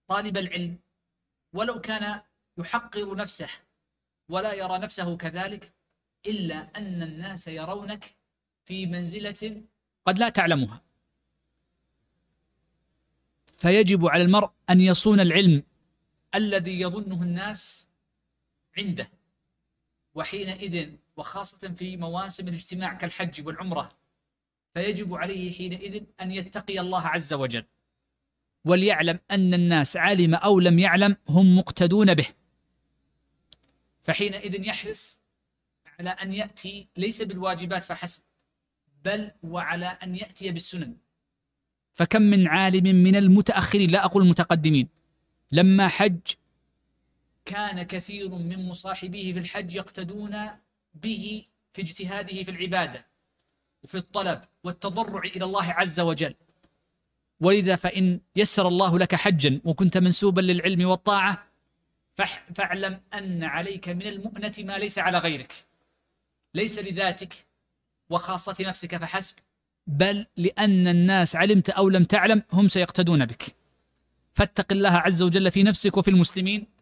طالب العلم ولو كان يحقر نفسه ولا يرى نفسه كذلك، إلا أن الناس يرونك في منزلة قد لا تعلمها، فيجب على المرء أن يصون العلم الذي يظنه الناس عنده. وحينئذ وخاصة في مواسم الاجتماع كالحج والعمرة، فيجب عليه حينئذ أن يتقي الله عز وجل، وليعلم أن الناس علم أو لم يعلم هم مقتدون به، فحينئذ يحرص على أن يأتي ليس بالواجبات فحسب، بل وعلى أن يأتي بالسنن. فكم من عالم من المتأخرين لا أقول المتقدمين لما حج كان كثير من مصاحبيه في الحج يقتدون به في اجتهاده في العبادة وفي الطلب والتضرع إلى الله عز وجل. ولذا فإن يسر الله لك حجا وكنت منسوبا للعلم والطاعة فاعلم أن عليك من المؤنة ما ليس على غيرك، ليس لذاتك وخاصة نفسك فحسب، بل لأن الناس علمت أو لم تعلم هم سيقتدون بك. فاتق الله عز وجل في نفسك وفي المسلمين